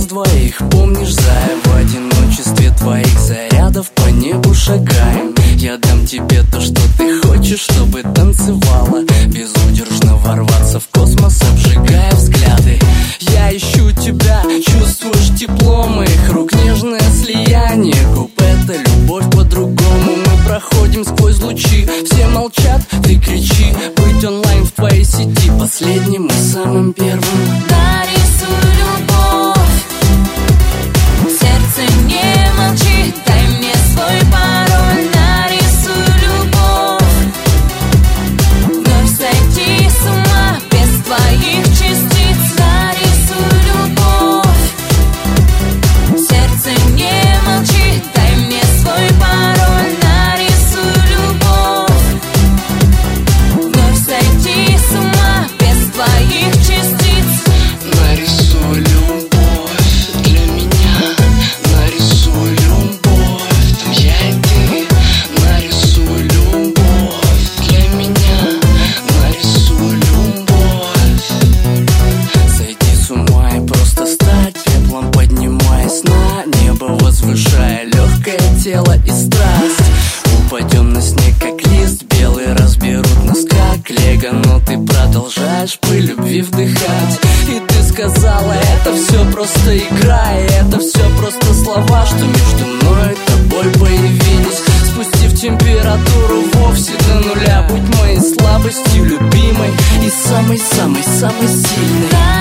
двоих, помнишь, зая, в одиночестве твоих зарядов по небу шагаем. Я дам тебе то, что ты хочешь, чтобы танцевала, безудержно ворваться в космос, обжигая взгляды. Я ищу тебя, чувствуешь тепло моих рук, нежное слияние губ, это любовь по-другому. Мы проходим сквозь лучи, все молчат, ты кричи. Быть онлайн в твоей сети, последним и самым первым. Нарисуй любовь, сердце не молчит, дай мне свой пароль. Нарисуй любовь, вновь сойти с ума без твоих частиц. Нарисуй любовь, сердце не молчит, дай мне свой пароль. Нарисуй любовь, вновь сойти с ума без твоих частиц. Нарисуй любовь для меня, нарисуй любовь, там я и ты. Нарисуй любовь для меня, нарисуй любовь. Сойти с ума и просто стать пеплом, поднимаясь на небо, возвышая легкое тело и страсть. Упадем на снег, как лист белый, разберут нас как лего, но ты продолжаешь пыль любви вдыхать. И ты сказала, это все просто игра, и это все просто слова, что между мной и тобой появились, спустив температуру вовсе до нуля. Будь моей слабостью любимой и самой-самой-самой сильной.